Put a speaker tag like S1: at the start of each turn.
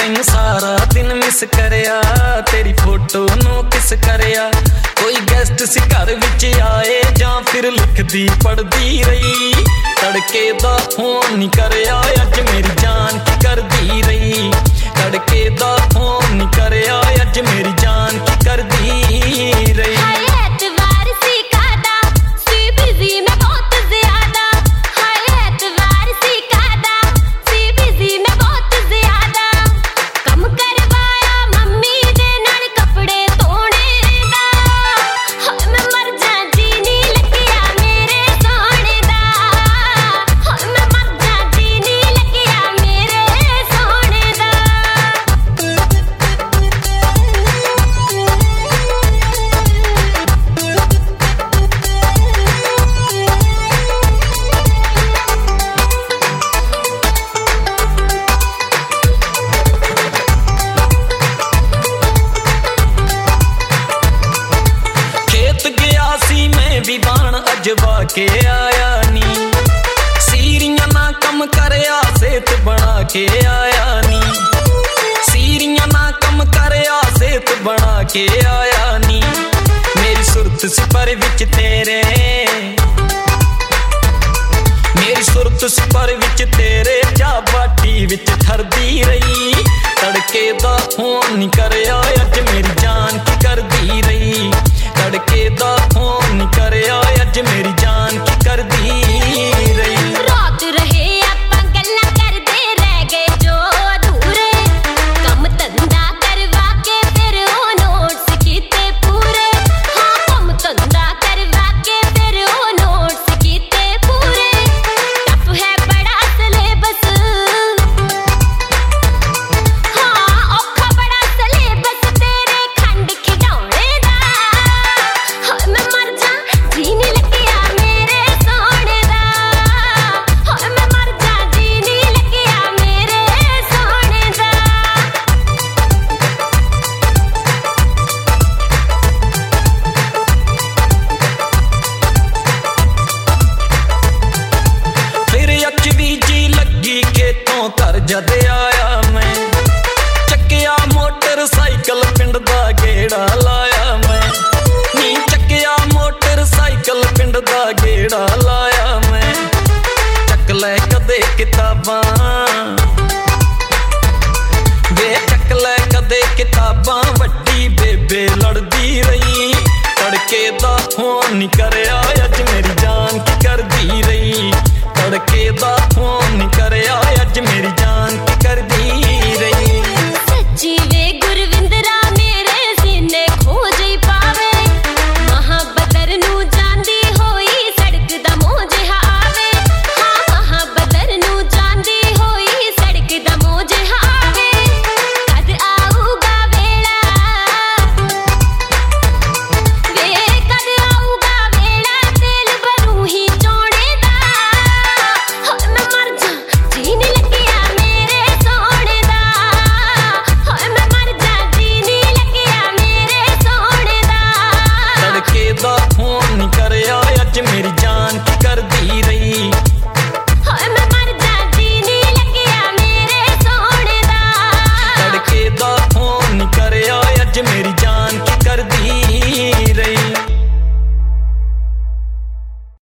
S1: ਤੈਨੂੰ ਸਾਰਾ ਦਿਨ ਮਿਸ ਕਰਿਆ, ਤੇਰੀ ਫੋਟੋ ਨੂੰ ਕਿਸ ਕਰਿਆ। ਕੋਈ ਗੈਸਟ ਸੀ ਘਰ ਵਿੱਚ ਆਏ ਜਾਂ ਫਿਰ ਲਿਖਦੀ ਪੜਦੀ ਰਹੀ, ਤੜਕੇ ਦਾ ਫੋਨ ਨਹੀਂ ਕਰਿਆ ਅੱਜ ਮੇਰੀ ਜਾਨ ਕੀ ਕਰਦੀ ਰਹੀ। ਤੜਕੇ ਦਾ ਫੋਨ ਨਹੀਂ ਕਰਿਆ ਅੱਜ ਮੇਰੀ ਜਾਨ ਕੀ ਕਰਦੀ ਰਹੀ। ਜਵਾ ਕੇ ਆਇਆ ਨੀ ਸੀਰੀਆਂ ਨਾ ਕੰਮ ਕਰਿਆ, ਸੇਤ ਬਣਾ ਕੇ ਆਇਆ ਨੀ ਸੀਰੀਆਂ ਨਾ ਕੰਮ ਕਰਿਆ, ਸੇਤ ਬਣਾ ਕੇ ਆਇਆ ਨੀ। ਮੇਰੀ ਸੁਰਤ ਸਿਪਰ ਵਿੱਚ ਤੇਰੇ, ਮੇਰੀ ਸੁਰਤ ਸਿਪਰ ਵਿੱਚ ਤੇਰੇ, ਚਾਹ ਬਾਟੀ ਵਿੱਚ ਠਰਦੀ ਰਹੀ। ਤੜਕੇ ਦਾ ਫੋਨ ਨਹੀਂ ਕਰ